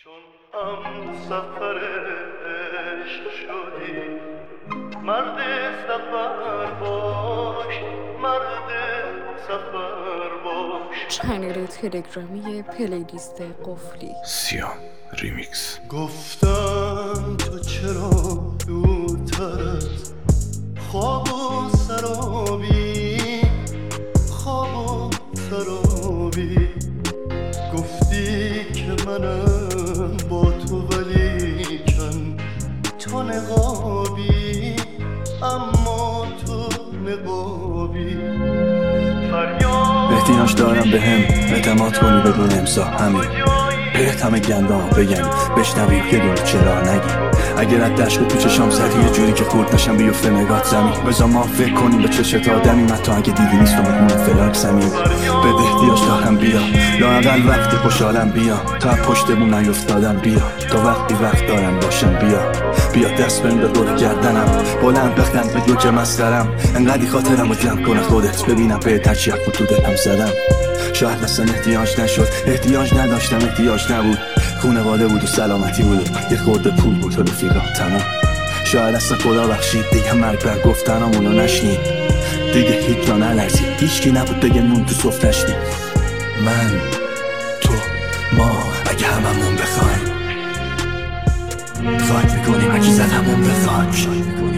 چون سفر عشق شدی مرد سفر باش، مرد سفر باش. چنل تلگرامی پلیلیست قفلی سیام ریمیکس. گفتم تو چرا دورتر از خواب و سرابی، خواب و سرابی. گفتی که منم با تو ولیکن تو نقابی، اما تو نقابی. احتیاج دارم به هم اعتماد کنی بدون امضا، همین بهت همه گندام بگم بشنوی یه دونه چرا نگی. اگر از دشت تو چشام زدی یه جوری که خورد نشم بیفته نگات زمین، بذار ما فکر کنیم به چشت آدمی، من تا اگه دیدی نیست و مهمون فلاک زمین. به احتیاج دارم بیا لااقل وقتی خوشحالم بیا، تا پشت بون نیفتادم بیا، تا وقتی وقت دارم باشم بیا دست بند دور گردنم بلند بخند به که مسخرم، انقدی خاطرم رو جمع کنه خودت ببینم به تچیت بود تو دلم زدم. شاید اصلا احتیاج نشد، احتیاج نداشتم، احتیاج نبود، خونواده بود و سلامتی بود، یه خورده پول بود و رفیقا تمام. شاید اصلا خدا بخشید دیگه مرگ بر گفتنامونو نشنید، دیگه هیچ جا نلرزید، هیچکی نبود بگه نون تو صفتش نید. من تو ما اگه هممون بخوایم خاک میکنیم اگه زدمون به خاک.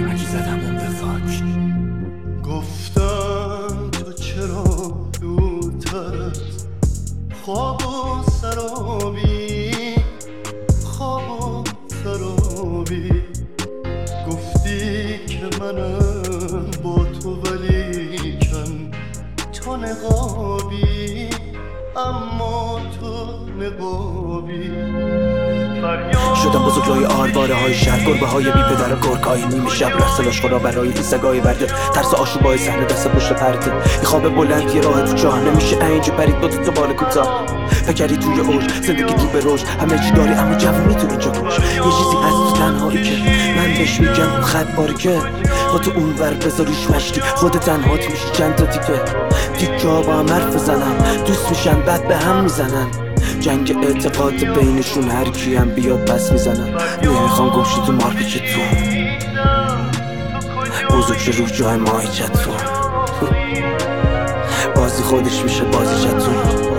گفتم تو چرا دورتر از خواب و سرابی، خواب و سرابی. گفتی که منم با تو ولیکن تو نقابی، اما تو نقابی. شدم بزرگراه آرواره های شهر، گربه های بی پدر و گرگای نیمه شب، رقص لاشخورا برای سگای برده، ترس آشوبای صحنه دست پشت پرده. یه خواب بلند یه راه تو چاه، نمیشه اینجا پرید با تو بال کوتاه. فکری توی اوج زندگی رو به رشد، همه چی داری اما جوون میتونه جا توش. یه چیزی هست تو تنهایی که من بهش میگم اون خط باریکه، با تو اون ور بذاریش مشتی خود تنهات میشی چند تا تیکه ها با هم حرف بزنن، دوست میشن بعد به هم میزنن. جنگ اعتقاد بینشون هر کی هم بیاد پس میزنن. نمیخوام گمشی تو مارپیچ تو بزرگ رو جای ماهیچت تو، بازی خودش میشه بازی چتون.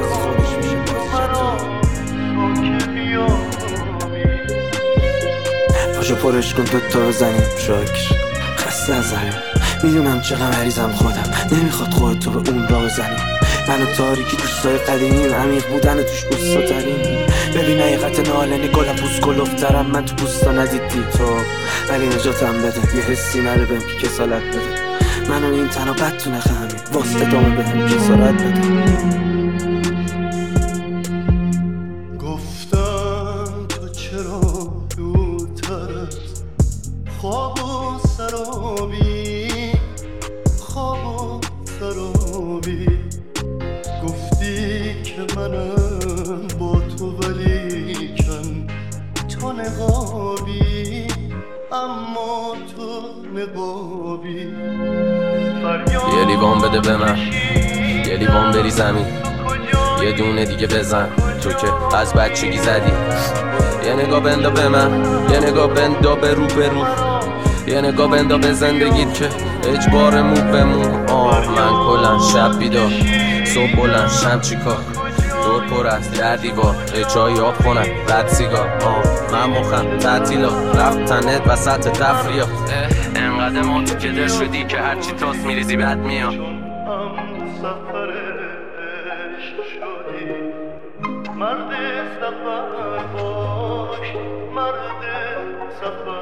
پاشو پرش کن دوتا بزنیم شاکر خسته ازم، میدونم چقدر مریضم خودم، نمیخواد خودتو به اون را بزنی. منو تاریکی دوستای قدیمیم، عمیق بودن توش گستاترین. ببین حقیقت نالنی گلم پوست کلوفترم، من تو پوستا ندیدی تو، ولی نجاتم بده یه حسی نره بهم که کسالت بده. منو این تنها بدتونه خمی واسه ادامه بهم کسارت بده. گفتم تو چرا دورتر از خواب و سرابی، خواب و سرابی. گفتی که منم با تو ولیکن تو نقابی، اما تو نقابی. یه لیوان بده به من، یه لیوان بری زمین، یه دونه دیگه بزن تو که از بچگی زدی. یه نگاه بندا به من، یه نگاه بندا به رو، یه نگاه بندا به زندگیت که اجبار مو به مو. من کلن شب بیدار، صبح بلند شم چیکار، دور پر از در دیوار، چای آب خونم رد سیگار. من مخم تعطیلات رفتنت وسط تفریات، انقدر ما تو کدر شدی که هرچی تاست میریزی بد میاد. سفر عشق شدی مرد سفر باش، مرد سفر